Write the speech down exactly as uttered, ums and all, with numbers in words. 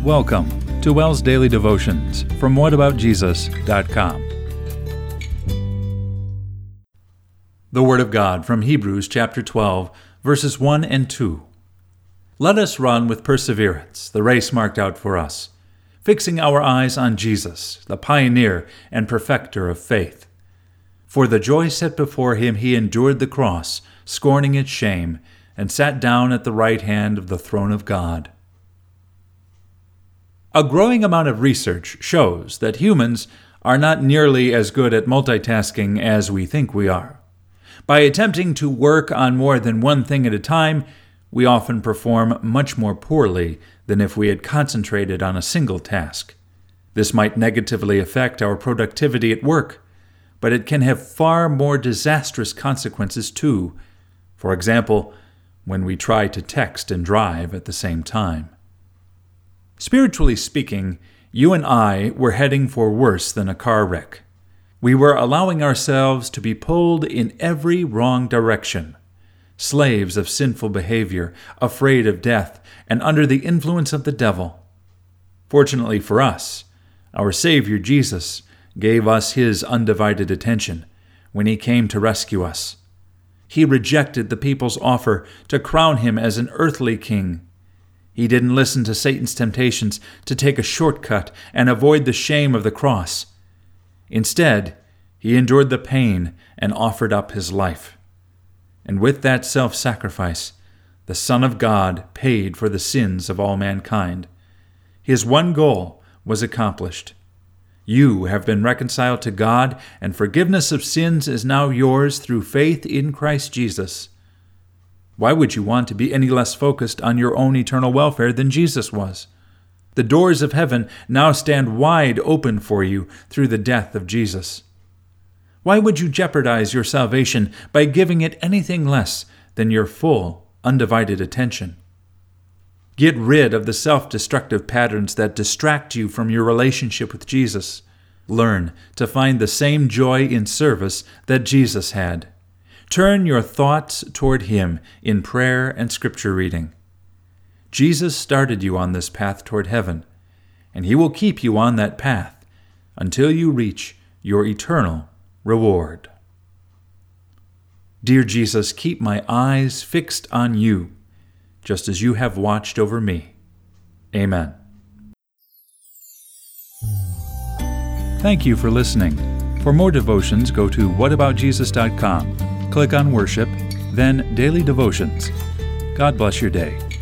Welcome to WELS Daily Devotions from what about jesus dot com. The Word of God from Hebrews chapter twelve, verses one and two. Let us run with perseverance the race marked out for us, fixing our eyes on Jesus, the pioneer and perfecter of faith. For the joy set before him he endured the cross, scorning its shame, and sat down at the right hand of the throne of God. A growing amount of research shows that humans are not nearly as good at multitasking as we think we are. By attempting to work on more than one thing at a time, we often perform much more poorly than if we had concentrated on a single task. This might negatively affect our productivity at work, but it can have far more disastrous consequences too. For example, when we try to text and drive at the same time. Spiritually speaking, you and I were heading for worse than a car wreck. We were allowing ourselves to be pulled in every wrong direction, slaves of sinful behavior, afraid of death, and under the influence of the devil. Fortunately for us, our Savior Jesus gave us his undivided attention when he came to rescue us. He rejected the people's offer to crown him as an earthly king. He didn't listen to Satan's temptations to take a shortcut and avoid the shame of the cross. Instead, he endured the pain and offered up his life. And with that self-sacrifice, the Son of God paid for the sins of all mankind. His one goal was accomplished. You have been reconciled to God, and forgiveness of sins is now yours through faith in Christ Jesus. Why would you want to be any less focused on your own eternal welfare than Jesus was? The doors of heaven now stand wide open for you through the death of Jesus. Why would you jeopardize your salvation by giving it anything less than your full, undivided attention? Get rid of the self-destructive patterns that distract you from your relationship with Jesus. Learn to find the same joy in service that Jesus had. Turn your thoughts toward him in prayer and scripture reading. Jesus started you on this path toward heaven, and he will keep you on that path until you reach your eternal reward. Dear Jesus, keep my eyes fixed on you, just as you have watched over me. Amen. Thank you for listening. For more devotions, go to what about jesus dot com. Click on Worship, then Daily Devotions. God bless your day.